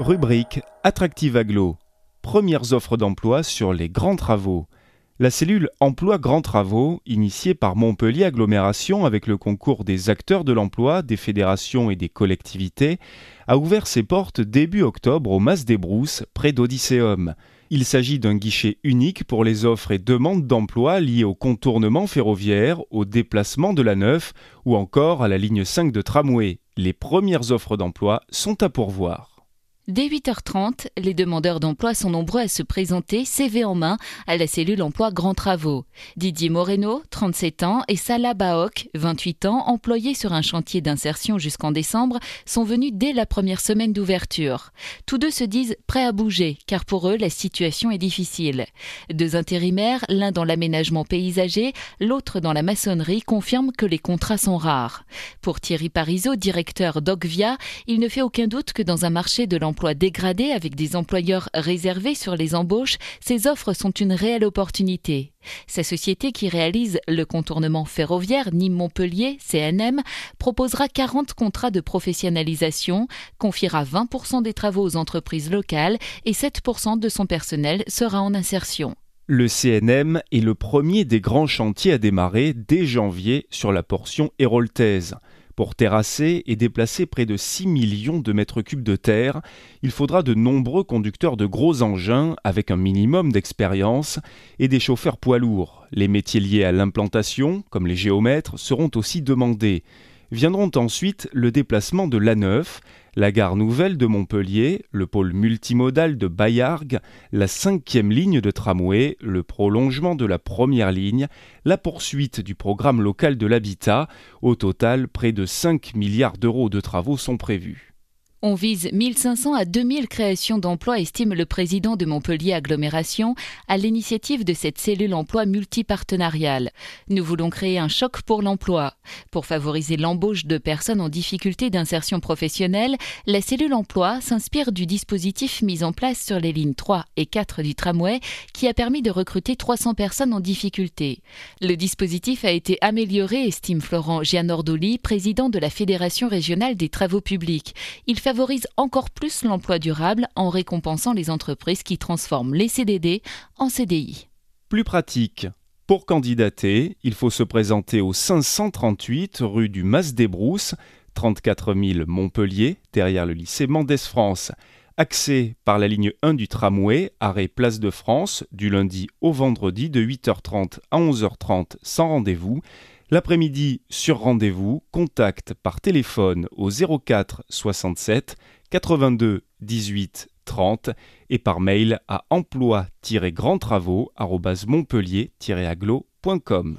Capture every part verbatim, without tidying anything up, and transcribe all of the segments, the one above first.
Rubrique Attractive Agglo. Premières offres d'emploi sur les grands travaux. La cellule Emploi Grands Travaux, initiée par Montpellier Agglomération avec le concours des acteurs de l'emploi, des fédérations et des collectivités, a ouvert ses portes début octobre au Mas des Brousses, près d'Odysseum. Il s'agit d'un guichet unique pour les offres et demandes d'emploi liées au contournement ferroviaire, au déplacement de la Neuf ou encore à la ligne cinq de tramway. Les premières offres d'emploi sont à pourvoir. Dès huit heures trente, les demandeurs d'emploi sont nombreux à se présenter, C V en main, à la cellule Emploi Grands Travaux. Didier Moreno, trente-sept ans, et Salah Baok, vingt-huit ans, employés sur un chantier d'insertion jusqu'en décembre, sont venus dès la première semaine d'ouverture. Tous deux se disent prêts à bouger, car pour eux, la situation est difficile. Deux intérimaires, l'un dans l'aménagement paysager, l'autre dans la maçonnerie, confirment que les contrats sont rares. Pour Thierry Parizeau, directeur d'Ogvia, il ne fait aucun doute que dans un marché de l'emploi dégradé avec des employeurs réservés sur les embauches, ces offres sont une réelle opportunité. Sa société qui réalise le contournement ferroviaire Nîmes-Montpellier, C N M, proposera quarante contrats de professionnalisation, confiera vingt pour cent des travaux aux entreprises locales et sept pour cent de son personnel sera en insertion. Le C N M est le premier des grands chantiers à démarrer dès janvier sur la portion héroltaise. Pour terrasser et déplacer près de six millions de mètres cubes de terre, il faudra de nombreux conducteurs de gros engins avec un minimum d'expérience et des chauffeurs poids lourds. Les métiers liés à l'implantation, comme les géomètres, seront aussi demandés. Viendront ensuite le déplacement de l'A neuf, la gare nouvelle de Montpellier, le pôle multimodal de Baillargues, la cinquième ligne de tramway, le prolongement de la première ligne, la poursuite du programme local de l'habitat. Au total, près de cinq milliards d'euros de travaux sont prévus. On vise mille cinq cents à deux mille créations d'emplois, estime le président de Montpellier Agglomération, à l'initiative de cette cellule emploi multipartenariale. Nous voulons créer un choc pour l'emploi. Pour favoriser l'embauche de personnes en difficulté d'insertion professionnelle, la cellule emploi s'inspire du dispositif mis en place sur les lignes trois et quatre du tramway qui a permis de recruter trois cents personnes en difficulté. Le dispositif a été amélioré, estime Florent Gianordoli, président de la Fédération régionale des travaux publics. Il favorise encore plus l'emploi durable en récompensant les entreprises qui transforment les C D D en C D I. Plus pratique. Pour candidater, il faut se présenter au cinq cent trente-huit rue du Mas des Brousses, trente-quatre mille Montpellier, derrière le lycée Mendès France. Accès par la ligne un du tramway, arrêt Place de France, du lundi au vendredi de huit heures trente à onze heures trente sans rendez-vous. L'après-midi, sur rendez-vous, contact par téléphone au zéro quatre soixante-sept quatre-vingt-deux dix-huit trente et par mail à emploi tiret grands travaux arobase montpellier tiret agglo point com.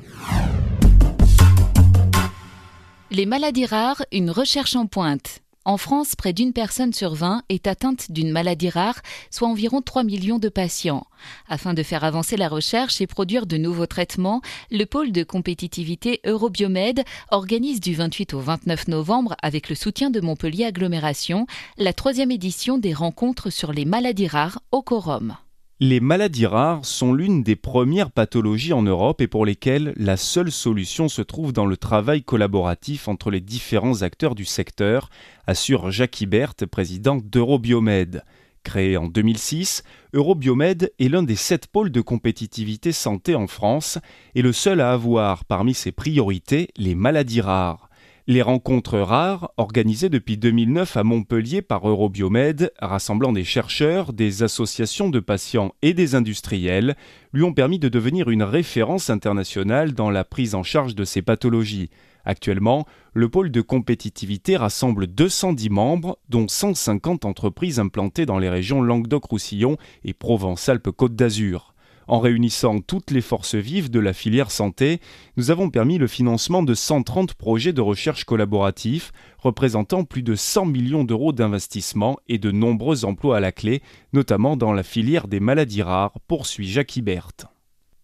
Les maladies rares, une recherche en pointe. En France, près d'une personne sur vingt est atteinte d'une maladie rare, soit environ trois millions de patients. Afin de faire avancer la recherche et produire de nouveaux traitements, le pôle de compétitivité Eurobiomed organise du vingt-huit au vingt-neuf novembre, avec le soutien de Montpellier Agglomération, la troisième édition des rencontres sur les maladies rares au Quorum. Les maladies rares sont l'une des premières pathologies en Europe et pour lesquelles la seule solution se trouve dans le travail collaboratif entre les différents acteurs du secteur, assure Jacques Ibert, président d'Eurobiomed. Créé en deux mille six, Eurobiomed est l'un des sept pôles de compétitivité santé en France et le seul à avoir parmi ses priorités les maladies rares. Les rencontres rares, organisées depuis deux mille neuf à Montpellier par Eurobiomed, rassemblant des chercheurs, des associations de patients et des industriels, lui ont permis de devenir une référence internationale dans la prise en charge de ces pathologies. Actuellement, le pôle de compétitivité rassemble deux cent dix membres, dont cent cinquante entreprises implantées dans les régions Languedoc-Roussillon et Provence-Alpes-Côte d'Azur. En réunissant toutes les forces vives de la filière santé, nous avons permis le financement de cent trente projets de recherche collaboratifs, représentant plus de cent millions d'euros d'investissement et de nombreux emplois à la clé, notamment dans la filière des maladies rares, poursuit Jacques Ibert.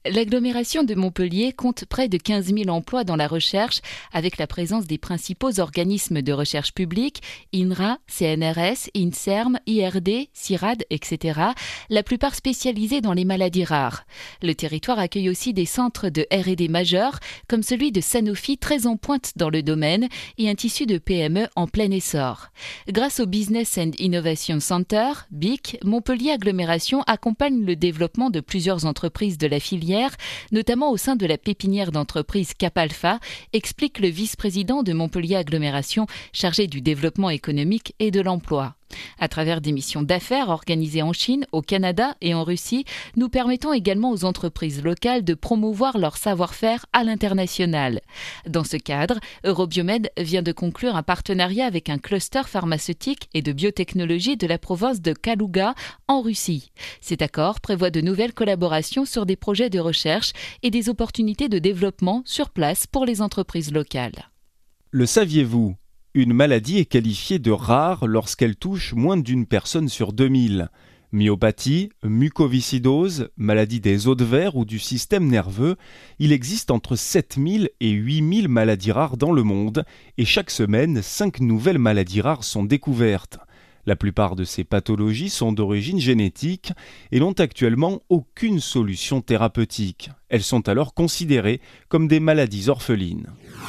L'agglomération de Montpellier compte près de quinze mille emplois dans la recherche, avec la présence des principaux organismes de recherche publique, INRA, C N R S, INSERM, I R D, CIRAD, et cetera, la plupart spécialisés dans les maladies rares. Le territoire accueille aussi des centres de R et D majeurs, comme celui de Sanofi, très en pointe dans le domaine, et un tissu de P M E en plein essor. Grâce au Business and Innovation Center, B I C, Montpellier Agglomération accompagne le développement de plusieurs entreprises de la filière, notamment au sein de la pépinière d'entreprise Capalpha, explique le vice-président de Montpellier Agglomération chargé du développement économique et de l'emploi. À travers des missions d'affaires organisées en Chine, au Canada et en Russie, nous permettons également aux entreprises locales de promouvoir leur savoir-faire à l'international. Dans ce cadre, Eurobiomed vient de conclure un partenariat avec un cluster pharmaceutique et de biotechnologie de la province de Kaluga en Russie. Cet accord prévoit de nouvelles collaborations sur des projets de recherche et des opportunités de développement sur place pour les entreprises locales. Le saviez-vous ? Une maladie est qualifiée de rare lorsqu'elle touche moins d'une personne sur deux mille. Myopathie, mucoviscidose, maladie des os de verre ou du système nerveux, il existe entre sept mille et huit mille maladies rares dans le monde et chaque semaine, cinq nouvelles maladies rares sont découvertes. La plupart de ces pathologies sont d'origine génétique et n'ont actuellement aucune solution thérapeutique. Elles sont alors considérées comme des maladies orphelines.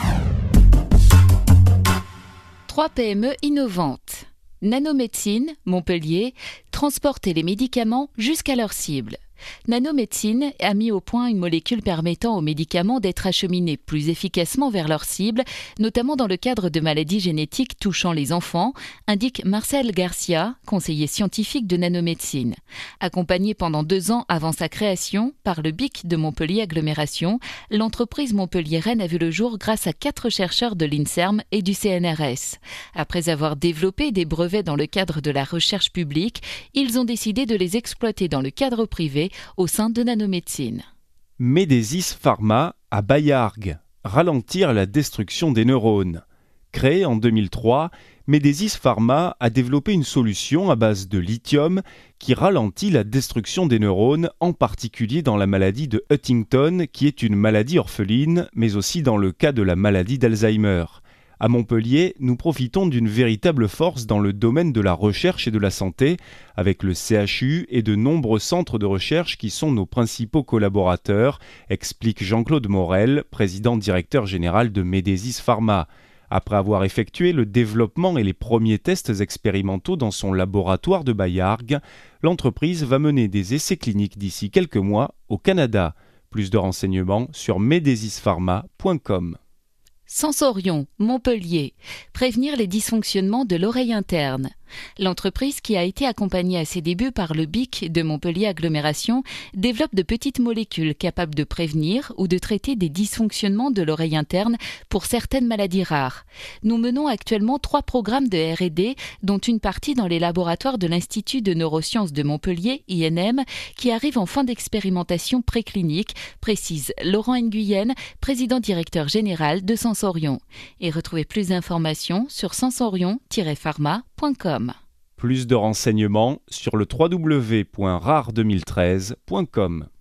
Trois P M E innovantes. Nanomédecine, Montpellier, transporter les médicaments jusqu'à leur cible. Nanomédecine a mis au point une molécule permettant aux médicaments d'être acheminés plus efficacement vers leur cible, notamment dans le cadre de maladies génétiques touchant les enfants, indique Marcel Garcia, conseiller scientifique de Nanomédecine. Accompagnée pendant deux ans avant sa création par le B I C de Montpellier Agglomération, l'entreprise montpelliéraine a vu le jour grâce à quatre chercheurs de l'INSERM et du C N R S. Après avoir développé des brevets dans le cadre de la recherche publique, ils ont décidé de les exploiter dans le cadre privé au sein de Nanomédecine. Médésis Pharma à Bayargues, ralentir la destruction des neurones. Créé en deux mille trois, Médésis Pharma a développé une solution à base de lithium qui ralentit la destruction des neurones, en particulier dans la maladie de Huntington, qui est une maladie orpheline, mais aussi dans le cas de la maladie d'Alzheimer. À Montpellier, nous profitons d'une véritable force dans le domaine de la recherche et de la santé, avec le C H U et de nombreux centres de recherche qui sont nos principaux collaborateurs, explique Jean-Claude Morel, président-directeur général de Médésis Pharma. Après avoir effectué le développement et les premiers tests expérimentaux dans son laboratoire de Bayargues, l'entreprise va mener des essais cliniques d'ici quelques mois au Canada. Plus de renseignements sur médésis pharma point com. Sensorion, Montpellier, prévenir les dysfonctionnements de l'oreille interne. L'entreprise, qui a été accompagnée à ses débuts par le B I C de Montpellier Agglomération, développe de petites molécules capables de prévenir ou de traiter des dysfonctionnements de l'oreille interne pour certaines maladies rares. Nous menons actuellement trois programmes de R et D, dont une partie dans les laboratoires de l'Institut de neurosciences de Montpellier, I N M, qui arrive en fin d'expérimentation préclinique, précise Laurent Nguyen, président-directeur général de Sensorion. Et retrouvez plus d'informations sur sensorion tiret pharma point com. Plus de renseignements sur le w w w point rare deux mille treize point com.